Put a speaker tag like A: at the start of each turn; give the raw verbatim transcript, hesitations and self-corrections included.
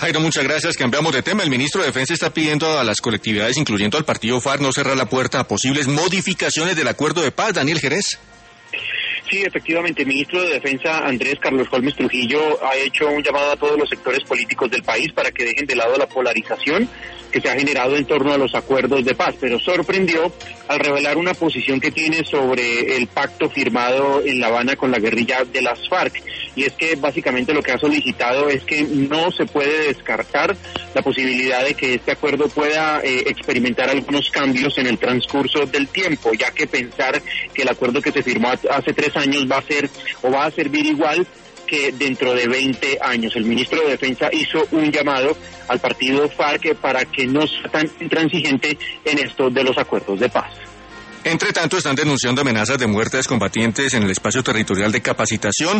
A: Jairo, muchas gracias. Cambiamos de tema. El ministro de Defensa está pidiendo a las colectividades, incluyendo al partido F A R C, no cerrar la puerta a posibles modificaciones del acuerdo de paz. Daniel Jerez.
B: Sí, efectivamente, el ministro de Defensa, Andrés Carlos Holmes Trujillo, ha hecho un llamado a todos los sectores políticos del país para que dejen de lado la polarización que se ha generado en torno a los acuerdos de paz, pero sorprendió al revelar una posición que tiene sobre el pacto firmado en La Habana con la guerrilla de las FARC, y es que básicamente lo que ha solicitado es que no se puede descartar la posibilidad de que este acuerdo pueda eh, experimentar algunos cambios en el transcurso del tiempo, ya que pensar que el acuerdo que se firmó hace tres años va a ser o va a servir igual que dentro de veinte años. El ministro de Defensa hizo un llamado al partido F A R C para que no sea tan intransigente en esto de los acuerdos de paz.
A: Entre tanto, están denunciando amenazas de muerte de excombatientes en el espacio territorial de capacitación.